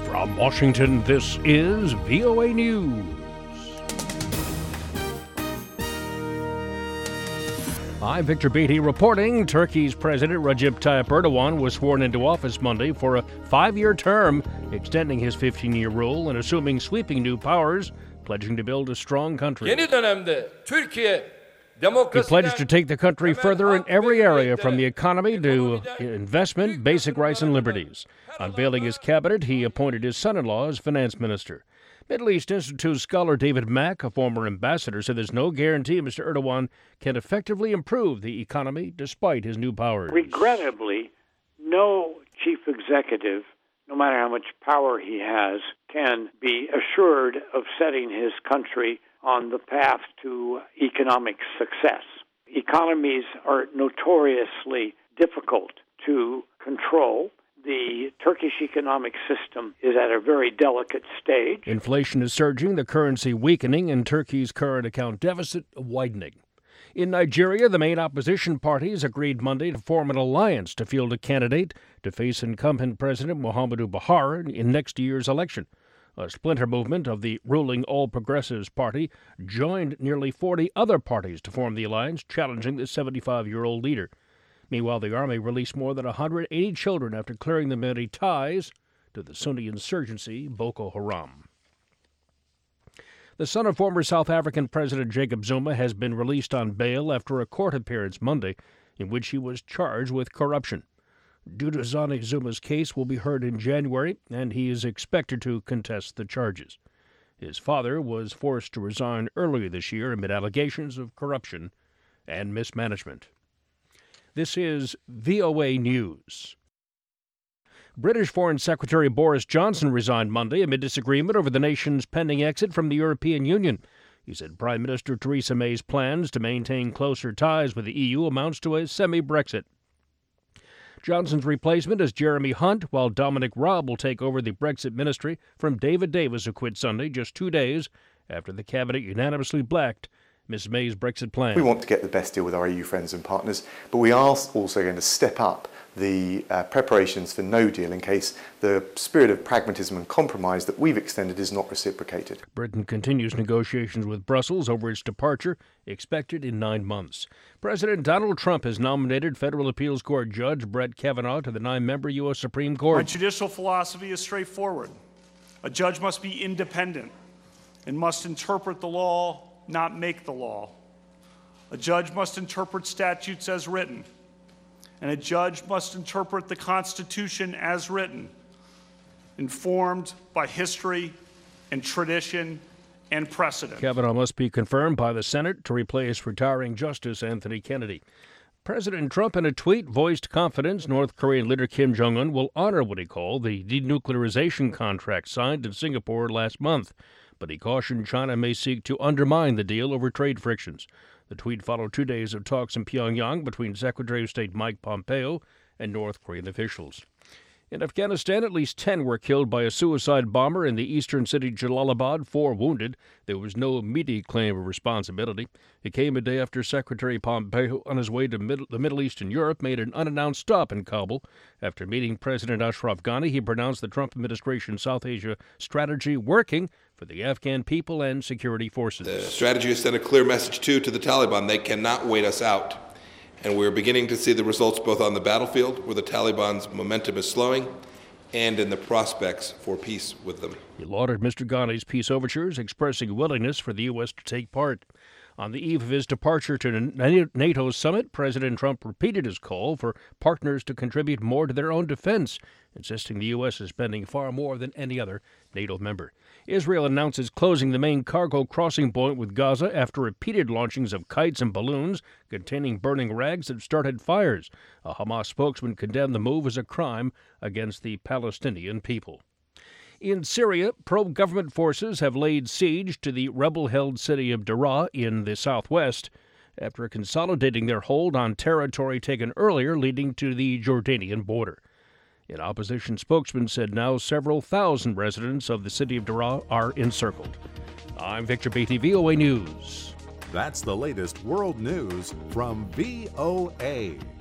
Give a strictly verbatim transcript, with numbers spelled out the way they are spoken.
From Washington, this is V O A News. I'm Victor Beatty reporting. Turkey's President Recep Tayyip Erdogan was sworn into office Monday for a five-year term, extending his fifteen-year rule and assuming sweeping new powers, pledging to build a strong country. Yeni dönemde Türkiye He pledged to take the country further in every area, from the economy to investment, basic rights, and liberties. Unveiling his cabinet, he appointed his son-in-law as finance minister. Middle East Institute scholar David Mack, a former ambassador, said there's no guarantee Mister Erdogan can effectively improve the economy despite his new powers. Regrettably, no chief executive, no matter how much power he has, can be assured of setting his country on the path to economic success. Economies are notoriously difficult to control. The Turkish economic system is at a very delicate stage. Inflation is surging, the currency weakening, and Turkey's current account deficit widening. In Nigeria, the main opposition parties agreed Monday to form an alliance to field a candidate to face incumbent President Muhammadu Buhari in next year's election. A splinter movement of the ruling All Progressives Party joined nearly forty other parties to form the alliance, challenging the seventy-five-year-old leader. Meanwhile, the army released more than one hundred eighty children after clearing them of any ties to the Sunni insurgency Boko Haram. The son of former South African President Jacob Zuma has been released on bail after a court appearance Monday in which he was charged with corruption. Duduzane Zuma's case will be heard in January, and he is expected to contest the charges. His father was forced to resign earlier this year amid allegations of corruption and mismanagement. This is V O A News. British Foreign Secretary Boris Johnson resigned Monday amid disagreement over the nation's pending exit from the European Union. He said Prime Minister Theresa May's plans to maintain closer ties with the E U amounts to a semi-Brexit. Johnson's replacement is Jeremy Hunt, while Dominic Raab will take over the Brexit ministry from David Davis, who quit Sunday just two days after the cabinet unanimously backed Miz May's Brexit plan. We want to get the best deal with our E U friends and partners, but we are also going to step up the uh, preparations for no deal in case the spirit of pragmatism and compromise that we've extended is not reciprocated. Britain continues negotiations with Brussels over its departure, expected in nine months. President Donald Trump has nominated Federal Appeals Court Judge Brett Kavanaugh to the nine-member U S Supreme Court. My judicial philosophy is straightforward. A judge must be independent and must interpret the law, not make the law. A judge must interpret statutes as written, and a judge must interpret the Constitution as written, informed by history and tradition and precedent. Kavanaugh must be confirmed by the Senate to replace retiring Justice Anthony Kennedy. President Trump, in a tweet, voiced confidence North Korean leader Kim Jong-un will honor what he called the denuclearization contract signed in Singapore last month, but he cautioned China may seek to undermine the deal over trade frictions. The tweet followed two days of talks in Pyongyang between Secretary of State Mike Pompeo and North Korean officials. In Afghanistan, at least ten were killed by a suicide bomber in the eastern city Jalalabad, four wounded. There was no immediate claim of responsibility. It came a day after Secretary Pompeo, on his way to Mid- the Middle East and Europe, made an unannounced stop in Kabul. After meeting President Ashraf Ghani, he pronounced the Trump administration's South Asia strategy working for the Afghan people and security forces. The strategy has sent a clear message, too, to the Taliban. They cannot wait us out. And we're beginning to see the results both on the battlefield, where the Taliban's momentum is slowing, and in the prospects for peace with them. He lauded Mister Ghani's peace overtures, expressing willingness for the U S to take part. On the eve of his departure to the NATO summit, President Trump repeated his call for partners to contribute more to their own defense, insisting the U S is spending far more than any other NATO member. Israel announces closing the main cargo crossing point with Gaza after repeated launchings of kites and balloons containing burning rags that started fires. A Hamas spokesman condemned the move as a crime against the Palestinian people. In Syria, pro-government forces have laid siege to the rebel-held city of Daraa in the southwest after consolidating their hold on territory taken earlier, leading to the Jordanian border. An opposition spokesman said now several thousand residents of the city of Daraa are encircled. I'm Victor Beatty, V O A News. That's the latest world news from V O A.